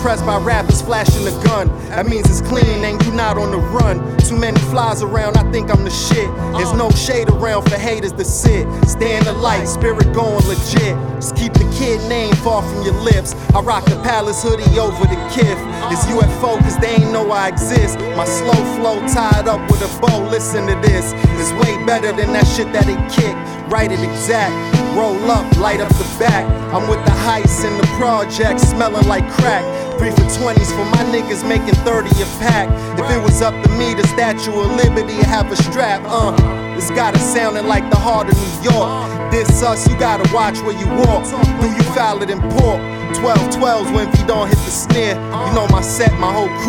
impressed by rappers flashing a gun. That means it's clean and you not on the run. Too many flies around, I think I'm the shit. There's no shade around for haters to sit. Stay in the light, spirit going legit. Just keep the kid name far from your lips. I rock the Palace hoodie over the Kith. It's UFO cause they ain't know I exist. My slow flow tied up with a bow, listen to this. It's way better than that shit that it kick. Write it exact, roll up, light up the back. I'm with the heist in the project, smelling like crack. 3 for 20s for my niggas making 30 a pack. If it was up to me, the Statue of Liberty would have a strap. It's got it sounding like the heart of New York. This us, you gotta watch where you walk. Do you foul it in pork? 12-12s when if you don't hit the snare. You know my set, my whole crew.